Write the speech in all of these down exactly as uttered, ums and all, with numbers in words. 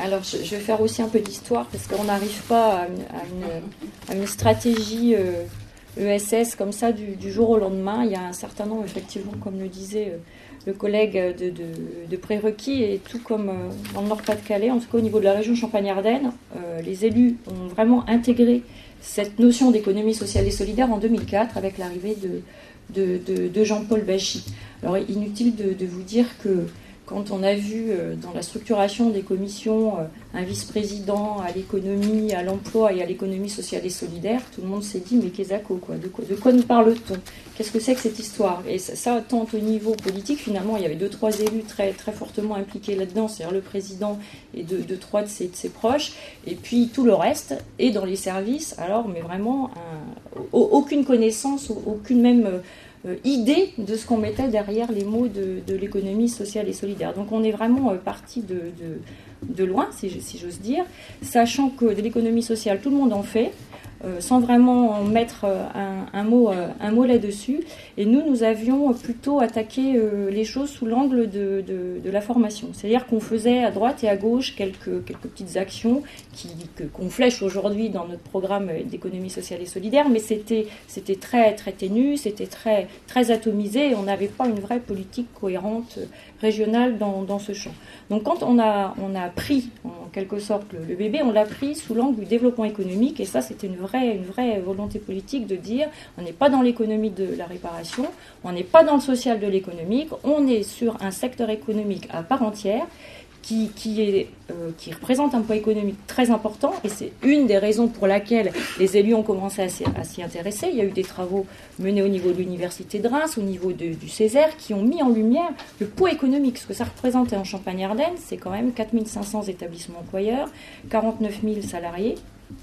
Alors, je, je vais faire aussi un peu d'histoire, parce qu'on n'arrive pas à une, à une, à une stratégie euh, E S S comme ça du, du jour au lendemain. Il y a un certain nombre, effectivement, comme le disait euh, le collègue, de, de, de prérequis, et tout comme euh, dans le Nord-Pas-de-Calais, en tout cas au niveau de la région Champagne-Ardenne, euh, les élus ont vraiment intégré cette notion d'économie sociale et solidaire en deux mille quatre avec l'arrivée de, de, de, de Jean-Paul Bachy. Alors, inutile de, de vous dire que quand on a vu euh, dans la structuration des commissions euh, un vice-président à l'économie, à l'emploi et à l'économie sociale et solidaire, tout le monde s'est dit mais qu'est-ce quoi, de quoi, de quoi nous parle-t-on? Qu'est-ce que c'est que cette histoire? Et ça, ça, tant au niveau politique, finalement, il y avait deux, trois élus très, très fortement impliqués là-dedans, c'est-à-dire le président et deux, deux trois de ses, de ses proches, et puis tout le reste, et dans les services, alors, mais vraiment, un, aucune connaissance, aucune même... Euh, Euh, idée de ce qu'on mettait derrière les mots de, de l'économie sociale et solidaire. Donc on est vraiment euh, parti de, de, de loin, si, si j'ose dire, sachant que de l'économie sociale, tout le monde en fait, euh, sans vraiment en mettre euh, un, un mot, euh, un mot là-dessus. Et nous, nous avions plutôt attaqué euh, les choses sous l'angle de, de, de la formation. C'est-à-dire qu'on faisait à droite et à gauche quelques, quelques petites actions qui, que, qu'on flèche aujourd'hui dans notre programme d'économie sociale et solidaire, mais c'était, c'était très, très ténu, c'était très, très atomisé, et on n'avait pas une vraie politique cohérente régionale dans, dans ce champ. Donc quand on a, on a pris en quelque sorte le, le bébé, on l'a pris sous l'angle du développement économique, et ça c'était une vraie, une vraie volonté politique de dire on n'est pas dans l'économie de la réparation, on n'est pas dans le social de l'économique, on est sur un secteur économique à part entière qui, qui, est, euh, qui représente un poids économique très important, et c'est une des raisons pour laquelle les élus ont commencé à s'y, à s'y intéresser. Il y a eu des travaux menés au niveau de l'Université de Reims, au niveau de, du Césaire, qui ont mis en lumière le poids économique. Ce que ça représentait en Champagne-Ardenne, c'est quand même quatre mille cinq cents établissements employeurs, quarante-neuf mille salariés,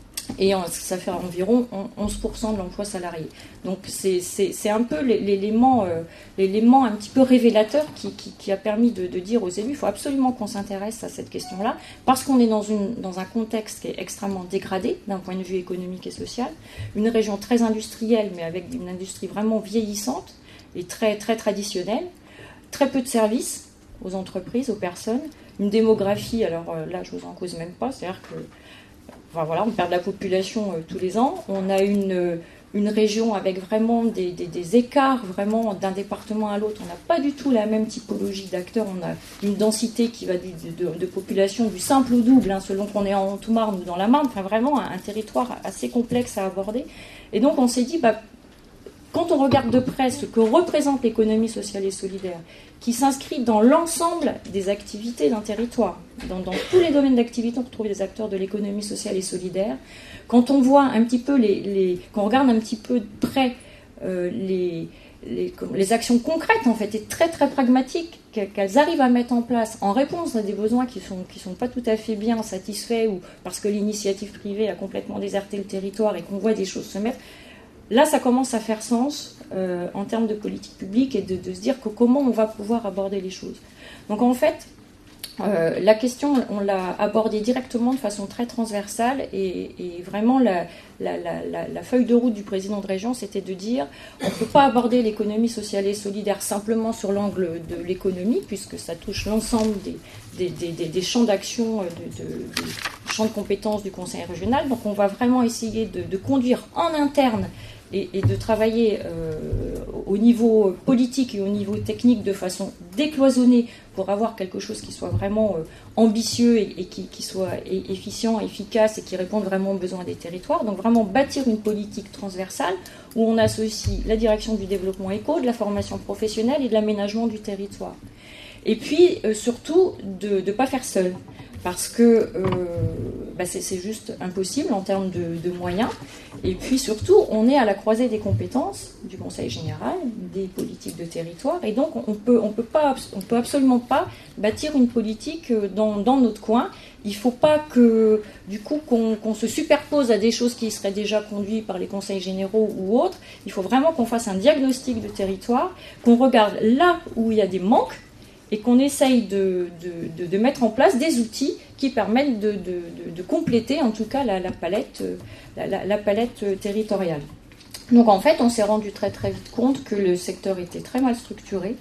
et ça fait environ onze pour cent de l'emploi salarié. Donc c'est, c'est, c'est un peu l'élément, euh, l'élément un petit peu révélateur qui, qui, qui a permis de, de dire aux élus, il faut absolument qu'on s'intéresse à cette question-là, parce qu'on est dans, une, dans un contexte qui est extrêmement dégradé d'un point de vue économique et social, une région très industrielle, mais avec une industrie vraiment vieillissante et très, très traditionnelle, très peu de services aux entreprises, aux personnes, une démographie, alors là je vous en cause même pas, c'est-à-dire que Enfin, voilà, on perd de la population euh, tous les ans. On a une, une région avec vraiment des, des, des écarts vraiment d'un département à l'autre. On n'a pas du tout la même typologie d'acteurs. On a une densité qui va du, de, de population du simple au double, hein, selon qu'on est en Haute-Marne ou dans la Marne. Enfin, vraiment un, un territoire assez complexe à aborder. Et donc on s'est dit, bah, quand on regarde de près ce que représente l'économie sociale et solidaire, qui s'inscrit dans l'ensemble des activités d'un territoire, dans, dans tous les domaines d'activité, on retrouve des acteurs de l'économie sociale et solidaire. Quand on voit un petit peu les, les quand on regarde un petit peu de près euh, les, les, les actions concrètes en fait et très très pragmatiques qu'elles arrivent à mettre en place en réponse à des besoins qui sont qui sont pas tout à fait bien satisfaits ou parce que l'initiative privée a complètement déserté le territoire et qu'on voit des choses se mettre. Là, ça commence à faire sens euh, en termes de politique publique et de, de se dire que comment on va pouvoir aborder les choses. Donc en fait, euh, la question, on l'a abordée directement de façon très transversale et, et vraiment la, la, la, la, la feuille de route du président de région, c'était de dire on ne peut pas aborder l'économie sociale et solidaire simplement sur l'angle de l'économie, puisque ça touche l'ensemble des, des, des, des, des champs d'action, de, de, de champs de compétences du conseil régional. Donc on va vraiment essayer de, de conduire en interne Et, et de travailler euh, au niveau politique et au niveau technique de façon décloisonnée pour avoir quelque chose qui soit vraiment euh, ambitieux et, et qui, qui soit efficient, efficace et qui réponde vraiment aux besoins des territoires. Donc vraiment bâtir une politique transversale où on associe la direction du développement éco, de la formation professionnelle et de l'aménagement du territoire. Et puis euh, surtout de ne pas faire seul. Parce que euh, bah c'est, c'est juste impossible en termes de, de moyens. Et puis surtout, on est à la croisée des compétences du Conseil général, des politiques de territoire, et donc on peut, on peut pas, on peut absolument pas bâtir une politique dans, dans notre coin. Il ne faut pas que, du coup, qu'on, qu'on se superpose à des choses qui seraient déjà conduites par les conseils généraux ou autres. Il faut vraiment qu'on fasse un diagnostic de territoire, qu'on regarde là où il y a des manques, et qu'on essaye de, de, de, de mettre en place des outils qui permettent de, de, de, de compléter en tout cas la, la, palette, la, la, la palette territoriale. Donc en fait, on s'est rendu très très vite compte que le secteur était très mal structuré,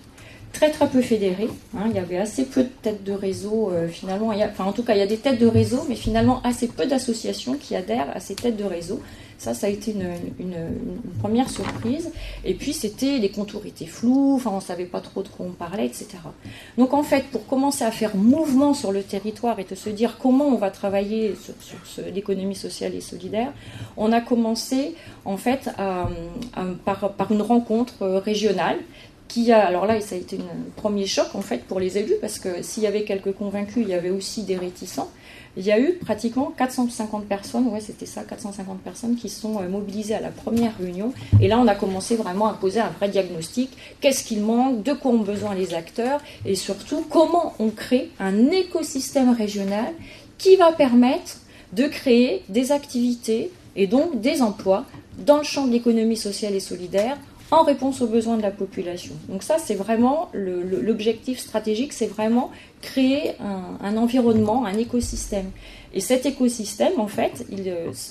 très très peu fédéré. Hein, il y avait assez peu de têtes de réseau euh, finalement. Il y a, enfin, en tout cas, il y a des têtes de réseau, mais finalement assez peu d'associations qui adhèrent à ces têtes de réseau. Ça, ça a été une, une, une première surprise. Et puis, c'était, les contours étaient flous, enfin, on ne savait pas trop de quoi on parlait, et cetera. Donc, en fait, pour commencer à faire mouvement sur le territoire et de se dire comment on va travailler sur, sur ce, l'économie sociale et solidaire, on a commencé, en fait, à, à, par, par une rencontre régionale qui a, alors là, ça a été un premier choc, en fait, pour les élus, parce que s'il y avait quelques convaincus, il y avait aussi des réticents. Il y a eu pratiquement quatre cent cinquante personnes, ouais, c'était ça, quatre cent cinquante personnes qui sont mobilisées à la première réunion. Et là, on a commencé vraiment à poser un vrai diagnostic. Qu'est-ce qu'il manque? De quoi ont besoin les acteurs? Et surtout, comment on crée un écosystème régional qui va permettre de créer des activités et donc des emplois dans le champ de l'économie sociale et solidaire en réponse aux besoins de la population. Donc ça, c'est vraiment le, le, l'objectif stratégique, c'est vraiment créer un, un environnement, un écosystème. Et cet écosystème, en fait, il,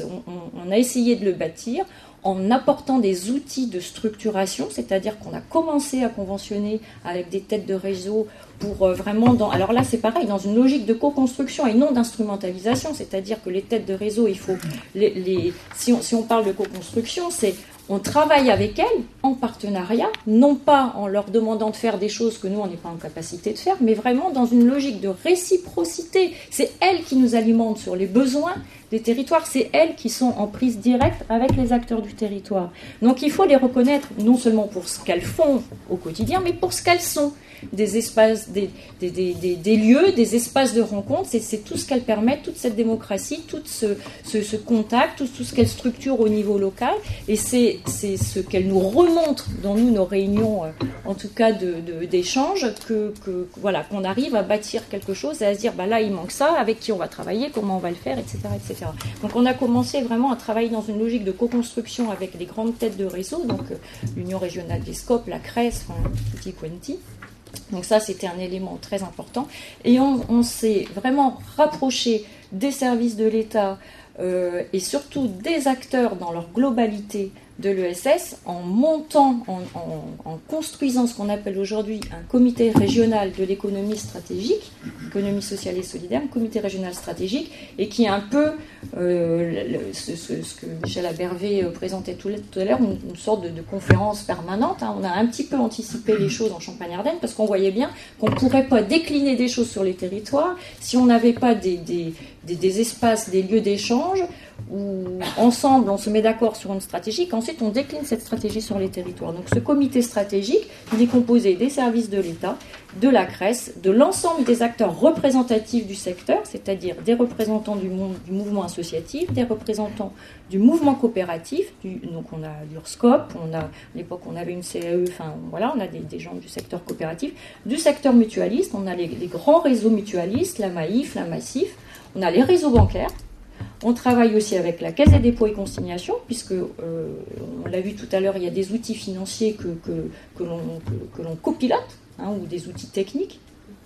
on, on a essayé de le bâtir en apportant des outils de structuration, c'est-à-dire qu'on a commencé à conventionner avec des têtes de réseau pour euh, vraiment, dans, alors là c'est pareil, dans une logique de co-construction et non d'instrumentalisation, c'est-à-dire que les têtes de réseau, il faut, les, les, si, on, si on parle de co-construction, c'est on travaille avec elles en partenariat, non pas en leur demandant de faire des choses que nous, on n'est pas en capacité de faire, mais vraiment dans une logique de réciprocité. C'est elles qui nous alimentent sur les besoins des territoires, c'est elles qui sont en prise directe avec les acteurs du territoire. Donc il faut les reconnaître non seulement pour ce qu'elles font au quotidien, mais pour ce qu'elles sont. Des espaces, des, des, des, des, des lieux, des espaces de rencontre, c'est, c'est tout ce qu'elles permettent, toute cette démocratie, tout ce, ce, ce contact, tout, tout ce qu'elles structurent au niveau local, et c'est, c'est ce qu'elles nous remontrent dans nous, nos réunions, euh, en tout cas de, de, d'échange, que, que, voilà, qu'on arrive à bâtir quelque chose et à se dire, bah là il manque ça, avec qui on va travailler, comment on va le faire, et cetera, et cetera. Donc on a commencé vraiment à travailler dans une logique de co-construction avec les grandes têtes de réseau, donc euh, l'Union régionale des SCOP, la C R E S, enfin, tutti quanti. Donc ça, c'était un élément très important. Et on, on s'est vraiment rapproché des services de l'État euh, et surtout des acteurs dans leur globalité de l'E S S en montant, en, en, en construisant ce qu'on appelle aujourd'hui un comité régional de l'économie stratégique, économie sociale et solidaire, un comité régional stratégique, et qui est un peu euh, le, ce, ce, ce que Michel Abervé présentait tout, tout à l'heure, une, une sorte de, de conférence permanente. Hein. On a un petit peu anticipé les choses en Champagne-Ardenne parce qu'on voyait bien qu'on ne pourrait pas décliner des choses sur les territoires si on n'avait pas des, des, des, des espaces, des lieux d'échange où ensemble on se met d'accord sur une stratégie, qu'ensuite on décline cette stratégie sur les territoires. Donc ce comité stratégique, il est composé des services de l'État, de la C R E S, de l'ensemble des acteurs représentatifs du secteur, c'est-à-dire des représentants du, monde, du mouvement associatif, des représentants du mouvement coopératif, du, donc on a l'URSCOP, on a, à l'époque on avait une C A E, enfin voilà, on a des, des gens du secteur coopératif, du secteur mutualiste, on a les, les grands réseaux mutualistes, la Maïf, la Massif, on a les réseaux bancaires. On travaille aussi avec la Caisse des dépôts et consignations, puisque, euh, on l'a vu tout à l'heure, il y a des outils financiers que, que, que, l'on, que, que l'on copilote, hein, ou des outils techniques.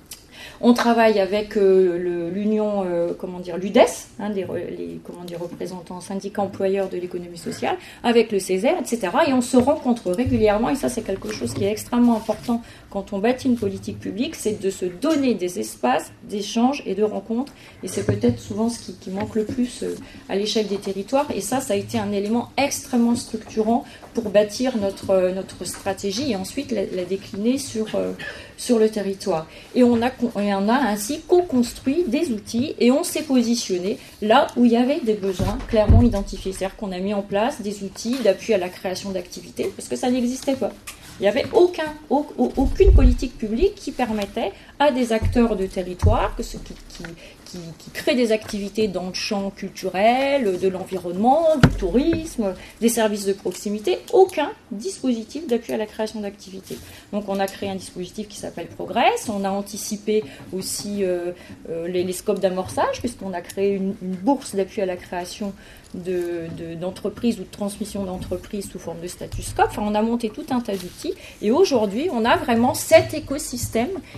On travaille avec euh, le, l'union, euh, comment dire, l'U D E S, hein, des, les comment dire, représentants syndicats employeurs de l'économie sociale, avec le Césaire, et cetera. Et on se rencontre régulièrement, et ça c'est quelque chose qui est extrêmement important quand on bâtit une politique publique, c'est de se donner des espaces d'échange et de rencontres. Et c'est peut-être souvent ce qui, qui manque le plus euh, à l'échelle des territoires. Et ça, ça a été un élément extrêmement structurant pour bâtir notre, euh, notre stratégie et ensuite la, la décliner sur, euh, sur le territoire. Et on a, et on a ainsi co-construit des outils et on s'est positionné là où il y avait des besoins clairement identifiés. C'est-à-dire qu'on a mis en place des outils d'appui à la création d'activités parce que ça n'existait pas. Il n'y avait aucun, aucune politique publique qui permettait à des acteurs de territoire, que ceux qui, qui, qui, qui créent des activités dans le champ culturel, de l'environnement, du tourisme, des services de proximité, aucun dispositif d'appui à la création d'activités. Donc on a créé un dispositif qui s'appelle Progress, on a anticipé aussi euh, euh, les, les scopes d'amorçage, puisqu'on a créé une, une bourse d'appui à la création De, de, d'entreprises ou de transmission d'entreprises sous forme de statut scope. Enfin, on a monté tout un tas d'outils et aujourd'hui, on a vraiment cet écosystème qui est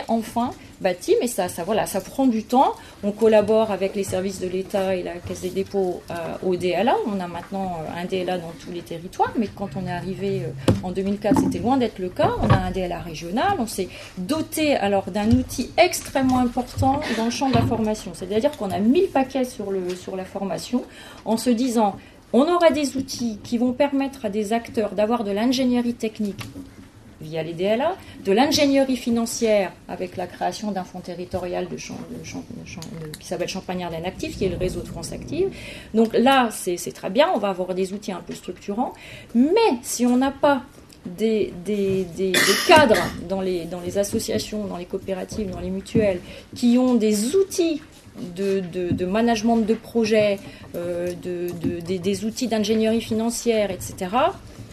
enfin bâti, mais ça, ça, voilà, ça prend du temps. On collabore avec les services de l'État et la Caisse des dépôts euh, au D L A. On a maintenant euh, un D L A dans tous les territoires, mais quand on est arrivé euh, en deux mille quatre, c'était loin d'être le cas. On a un D L A régional. On s'est doté alors d'un outil extrêmement important dans le champ de la formation. C'est-à-dire qu'on a mis le paquet sur, le, sur la formation en se disant on aura des outils qui vont permettre à des acteurs d'avoir de l'ingénierie technique via les D L A, de l'ingénierie financière avec la création d'un fonds territorial de champ, de champ, de champ, de, qui s'appelle Champagne-Ardenne Active, qui est le réseau de France Active. Donc là, c'est, c'est très bien, on va avoir des outils un peu structurants, mais si on n'a pas des, des, des, des cadres dans les, dans les associations, dans les coopératives, dans les mutuelles, qui ont des outils De, de, de management de projet, euh, de, de, de, des outils d'ingénierie financière, et cetera,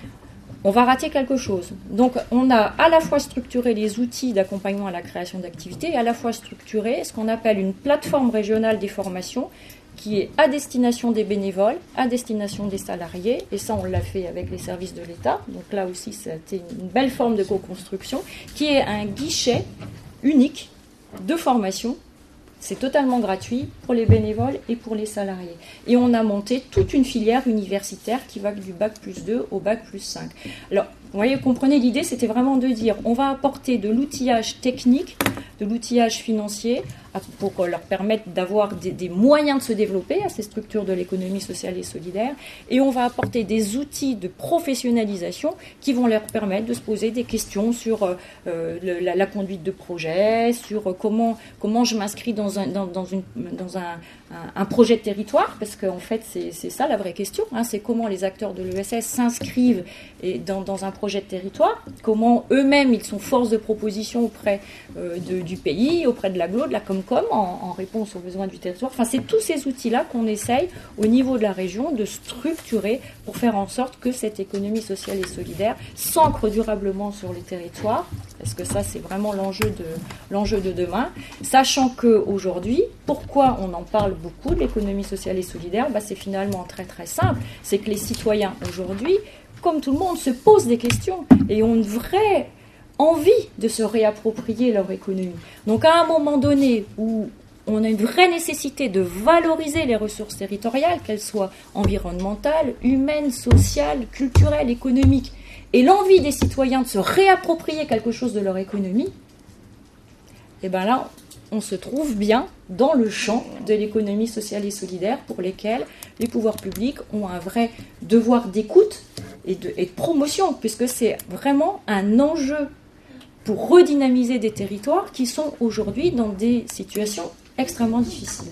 on va rater quelque chose. Donc, on a à la fois structuré les outils d'accompagnement à la création d'activités et à la fois structuré ce qu'on appelle une plateforme régionale des formations qui est à destination des bénévoles, à destination des salariés, et ça, on l'a fait avec les services de l'État. Donc là aussi, c'était une belle forme de co-construction, qui est un guichet unique de formation. C'est totalement gratuit pour les bénévoles et pour les salariés. Et on a monté toute une filière universitaire qui va du bac plus deux au bac plus cinq. Alors, vous voyez, vous comprenez l'idée, c'était vraiment de dire on va apporter de l'outillage technique, de l'outillage financier pour leur permettre d'avoir des, des moyens de se développer à ces structures de l'économie sociale et solidaire, et on va apporter des outils de professionnalisation qui vont leur permettre de se poser des questions sur euh, le, la, la conduite de projet, sur euh, comment, comment je m'inscris dans un, dans, dans une, dans un, un, un projet de territoire, parce qu'en fait c'est, c'est ça la vraie question, hein, c'est comment les acteurs de l'E S S s'inscrivent et dans, dans un projet de territoire, comment eux-mêmes ils sont force de proposition auprès euh, de, du pays, auprès de l'Aglo, de la Comcom, en, en réponse aux besoins du territoire. Enfin, c'est tous ces outils-là qu'on essaye au niveau de la région de structurer pour faire en sorte que cette économie sociale et solidaire s'ancre durablement sur les territoires, parce que ça c'est vraiment l'enjeu de, l'enjeu de demain, sachant qu'aujourd'hui, pourquoi on en parle beaucoup de l'économie sociale et solidaire, bah, c'est finalement très très simple, c'est que les citoyens aujourd'hui, comme tout le monde, se posent des questions et ont une vraie envie de se réapproprier leur économie. Donc à un moment donné où on a une vraie nécessité de valoriser les ressources territoriales, qu'elles soient environnementales, humaines, sociales, culturelles, économiques, et l'envie des citoyens de se réapproprier quelque chose de leur économie, et bien là, on se trouve bien dans le champ de l'économie sociale et solidaire pour lesquels les pouvoirs publics ont un vrai devoir d'écoute et de, et de promotion, puisque c'est vraiment un enjeu pour redynamiser des territoires qui sont aujourd'hui dans des situations extrêmement difficiles.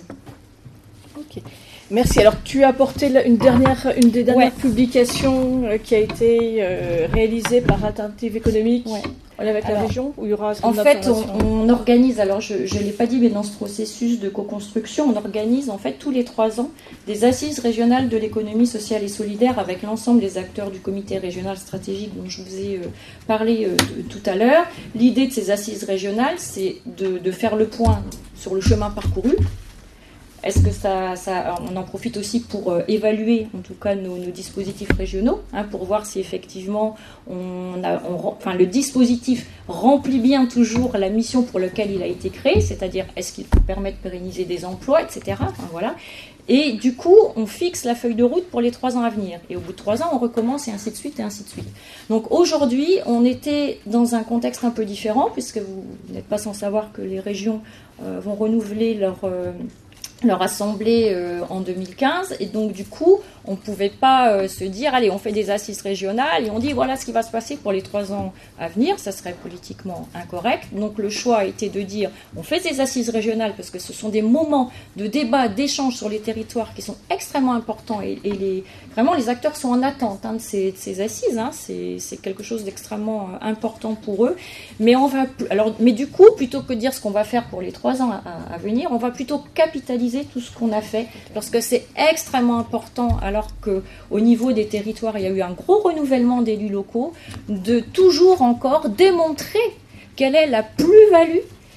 Ok. Merci. Alors, tu as apporté une, dernière, une des dernières ouais. publications euh, qui a été euh, réalisée par Alternative Économique ouais. avec alors, la région, où il y aura en fait, on, on organise, alors je ne l'ai pas dit, mais dans ce processus de co-construction, on organise en fait tous les trois ans des assises régionales de l'économie sociale et solidaire avec l'ensemble des acteurs du comité régional stratégique dont je vous ai euh, parlé euh, de, tout à l'heure. L'idée de ces assises régionales, c'est de, de faire le point sur le chemin parcouru. Est-ce que ça, ça, on en profite aussi pour euh, évaluer, en tout cas, nos, nos dispositifs régionaux, hein, pour voir si effectivement, on a, on, enfin, le dispositif remplit bien toujours la mission pour laquelle il a été créé, c'est-à-dire est-ce qu'il permet de pérenniser des emplois, et cetera. Enfin, voilà. Et du coup, on fixe la feuille de route pour les trois ans à venir. Et au bout de trois ans, on recommence et ainsi de suite et ainsi de suite. Donc aujourd'hui, on était dans un contexte un peu différent, puisque vous n'êtes pas sans savoir que les régions euh, vont renouveler leur... Euh, leur assemblée euh, en deux mille quinze, et donc du coup on ne pouvait pas euh, se dire allez on fait des assises régionales et on dit voilà ce qui va se passer pour les trois ans à venir, ça serait politiquement incorrect. Donc le choix a été de dire on fait des assises régionales parce que ce sont des moments de débat, d'échange sur les territoires qui sont extrêmement importants, et, et les, vraiment les acteurs sont en attente hein, de, ces, de ces assises, hein, c'est, c'est quelque chose d'extrêmement euh, important pour eux. Mais, on va, alors, mais du coup, plutôt que de dire ce qu'on va faire pour les trois ans à, à venir, on va plutôt capitaliser tout ce qu'on a fait, parce que c'est extrêmement important, alors qu'au niveau des territoires, il y a eu un gros renouvellement d'élus locaux, de toujours encore démontrer quelle est la plus-value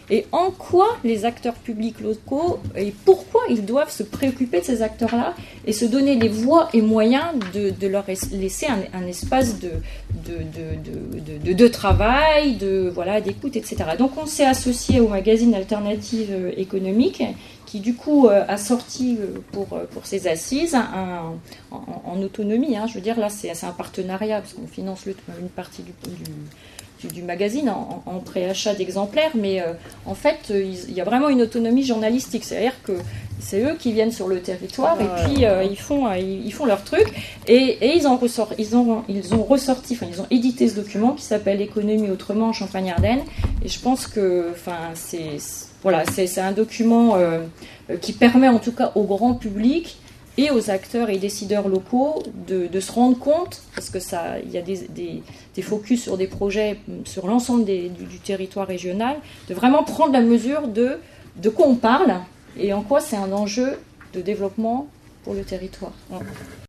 et en quoi les acteurs publics locaux et pourquoi ils doivent se préoccuper de ces acteurs-là et se donner les voies et moyens de, de leur laisser un, un espace de, de, de, de, de, de travail, de, voilà, d'écoute, et cetera. Donc on s'est associé au magazine Alternative économique qui du coup a sorti pour, pour ses assises un, en, en autonomie. Hein, je veux dire, là c'est un partenariat parce qu'on finance le, une partie du, du du magazine en, en préachat d'exemplaires, mais euh, en fait, euh, il y a vraiment une autonomie journalistique. C'est-à-dire que c'est eux qui viennent sur le territoire et puis euh, ils, font, euh, ils font leur truc et, et ils, en ressort, ils, ont, ils ont ressorti, enfin, ils ont édité ce document qui s'appelle Économie autrement en Champagne-Ardenne. Et je pense que enfin, c'est, voilà, c'est, c'est un document euh, qui permet en tout cas au grand public et aux acteurs et décideurs locaux de, de se rendre compte, parce que ça, il y a des, des, des focus sur des projets sur l'ensemble des, du, du territoire régional, de vraiment prendre la mesure de, de quoi on parle et en quoi c'est un enjeu de développement pour le territoire.